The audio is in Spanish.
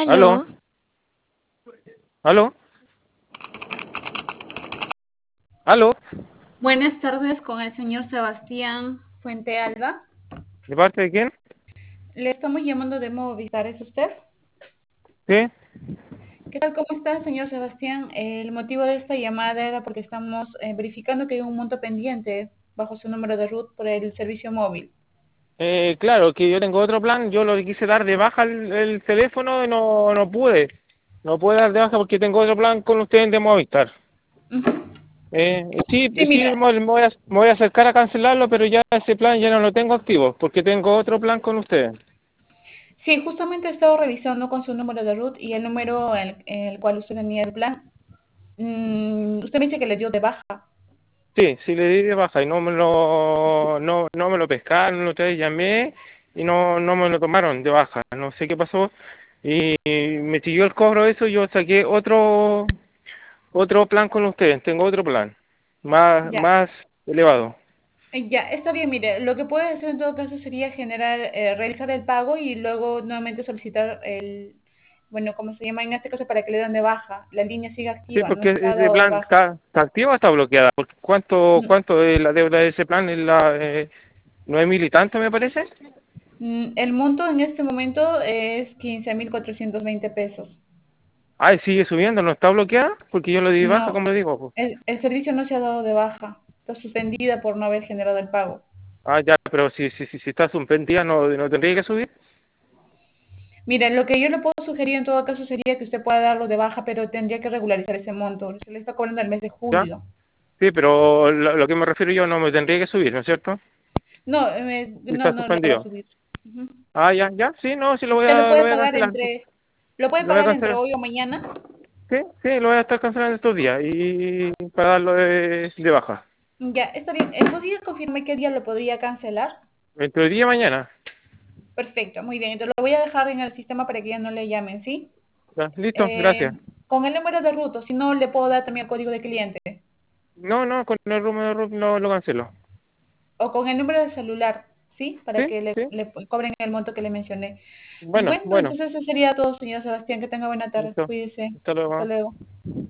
Aló, Aló, aló, aló, Buenas tardes con el señor Sebastián Fuente Alba. ¿de parte de quién? Le estamos llamando de Movistar, ¿es usted? Sí, ¿Qué tal? ¿Cómo está, señor Sebastián? El motivo de esta llamada era porque estamos verificando que hay un monto pendiente bajo su número de RUT por el servicio móvil. claro, que yo tengo otro plan, yo lo quise dar de baja el teléfono y no pude. No pude dar de baja porque tengo otro plan con ustedes de Movistar. Ujú. Sí, Sí, sí, mira, me voy a acercar a cancelarlo, pero ya ese plan ya no lo tengo activo porque tengo otro plan con ustedes. sí, justamente he estado revisando con su número de RUT y el número en el cual usted tenía el plan. Usted me dice que le dio de baja. Sí, sí le di de baja y no me lo pescaron, otra vez llamé y no me lo tomaron de baja, no sé qué pasó y me siguió el cobro eso, yo saqué otro plan con ustedes, tengo otro plan, Ya, más elevado. Ya, está bien, mire, lo que puede hacer en todo caso sería realizar el pago y luego nuevamente solicitar bueno, ¿cómo se llama en este caso? Para que le den de baja. La línea sigue Sí, activa, no porque está ese dado de plan baja. está activo o está bloqueada, porque Mm, cuánto es la deuda de ese plan, es la 9.000 y tanto me parece. El monto en este momento es 15.420 pesos. Ay, sigue subiendo, no está bloqueada, porque yo lo di de baja, No, como le digo, pues. el servicio no se ha dado de baja. Está suspendida por no haber generado el pago. Ah, ya, pero si está suspendida, no tendría que subir. Mire, lo que yo le puedo sugerir en todo caso sería que usted pueda darlo de baja, pero tendría que regularizar ese monto. Se le está cobrando el mes de ¿Ya? julio. Sí, pero lo que me refiero yo no me tendría que subir, ¿no es cierto? No, Si no, está no le va a suspendido. subir. Ujú. Ah, ya, ya, sí, no, sí Usted lo lo puede voy a pagar cancelar. lo puede Lo voy a pagar entre cancelar. hoy o mañana. Sí, sí, lo voy a estar cancelando estos días y para darlo de baja. Ya, está bien. ¿Podría confirmar qué día lo podría cancelar? Entre hoy día y mañana. Perfecto, muy bien. Entonces lo voy a dejar en el sistema para que ya no le llamen, ¿sí? Ya, listo, Eh, gracias. con el número de ruta, si no le puedo dar también el código de cliente. No, con el room de root no lo cancelo. O con el número de celular, ¿sí? Para ¿Sí? que Sí. le cobren el monto que le mencioné. Bueno, Bueno, bueno. entonces eso sería todo, señor Sebastián. Que tenga buena tarde. Listo. Cuídese. Hasta Hasta luego. luego.